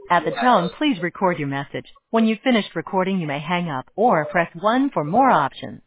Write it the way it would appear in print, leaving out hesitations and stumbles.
At the tone, please record your message. When you've finished recording, you may hang up or press 1 for more options.